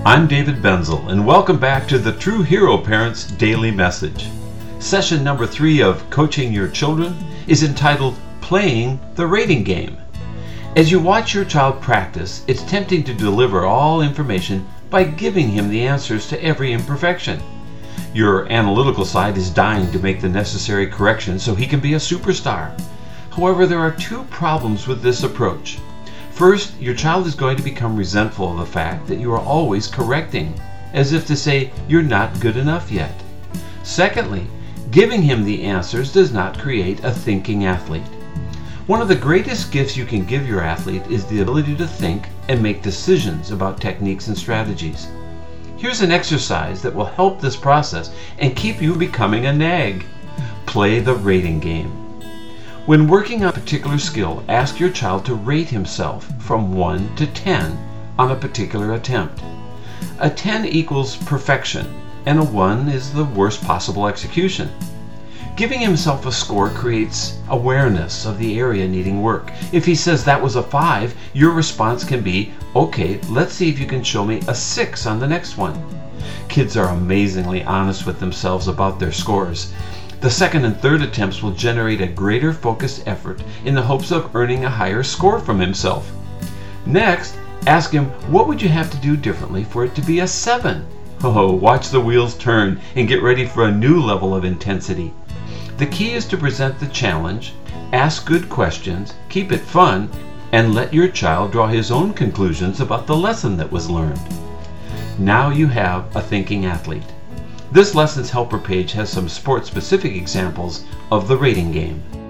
I'm David Benzel, and welcome back to the True Hero Parents Daily Message. Session number 3 of Coaching Your Children is entitled Playing the Rating Game. As you watch your child practice, it's tempting to deliver all information by giving him the answers to every imperfection. Your analytical side is dying to make the necessary corrections so he can be a superstar. However, there are 2 problems with this approach. First, your child is going to become resentful of the fact that you are always correcting, as if to say you're not good enough yet. Secondly, giving him the answers does not create a thinking athlete. One of the greatest gifts you can give your athlete is the ability to think and make decisions about techniques and strategies. Here's an exercise that will help this process and keep you becoming a nag. Play the rating game. When working on a particular skill, ask your child to rate himself from 1 to 10 on a particular attempt. A 10 equals perfection, and a 1 is the worst possible execution. Giving himself a score creates awareness of the area needing work. If he says that was a 5, your response can be, okay, let's see if you can show me a 6 on the next one. Kids are amazingly honest with themselves about their scores. The second and third attempts will generate a greater focused effort in the hopes of earning a higher score from himself. Next, ask him, what would you have to do differently for it to be a 7? Oh, watch the wheels turn and get ready for a new level of intensity. The key is to present the challenge, ask good questions, keep it fun, and let your child draw his own conclusions about the lesson that was learned. Now you have a thinking athlete. This lesson's helper page has some sport-specific examples of the rating game.